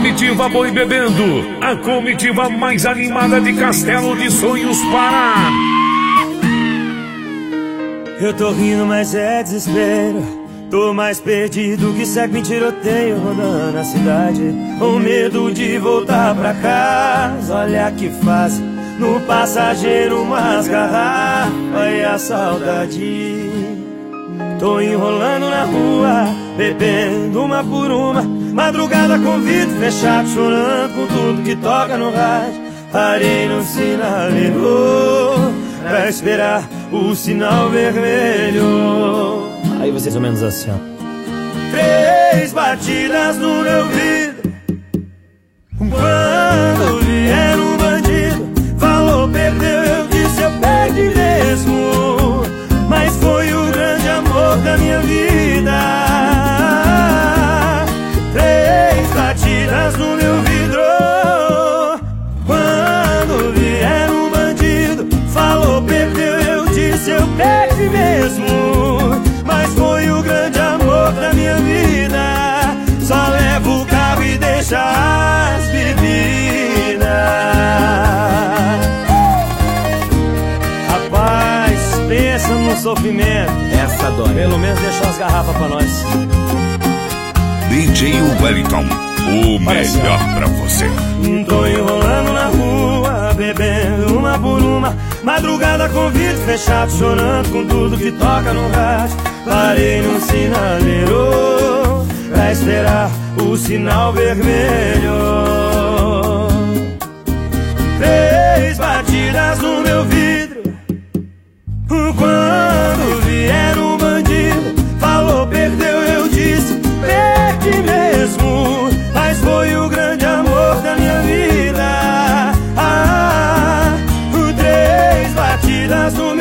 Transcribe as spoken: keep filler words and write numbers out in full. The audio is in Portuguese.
Comitiva Boi Bebendo, a comitiva mais animada de Castelo de Sonhos, Pará. Eu tô rindo, mas é desespero. Tô mais perdido que segue em tiroteio, rodando a cidade, com medo de voltar pra casa. Olha que fácil, no passageiro umas garrafas e a saudade. Tô enrolando na rua, bebendo uma por uma, madrugada com vidro fechado, chorando com tudo que toca no rádio. Parei no sinaleiro pra esperar o sinal vermelho. Aí vocês, mais ou menos assim, ó. Três batidas no meu vidro. Quando vier um bandido, falou, perdeu, eu disse, eu perdi mesmo. Mas foi o grande amor da minha vida. Três batidas no meu vidro. Quando vier um bandido, falou, perdeu, eu disse, eu perdi mesmo. Mas foi o grande amor da minha vida. Só levo o carro e deixa as bebidas. Rapaz, pensa no sofrimento. Essa dói. Pelo menos deixou as garrafas pra nós. D J Wellington, o melhor pra você. Tô enrolando na rua, bebendo uma por uma, madrugada com vidro fechado, chorando com tudo que toca no rádio. Parei no sinaleiro pra esperar o sinal vermelho. Três batidas no meu vidro. Quando vier um bandido, falou, perdeu, eu disse, perdi mesmo. Mas foi o grande amor da minha vida. Ah, três batidas no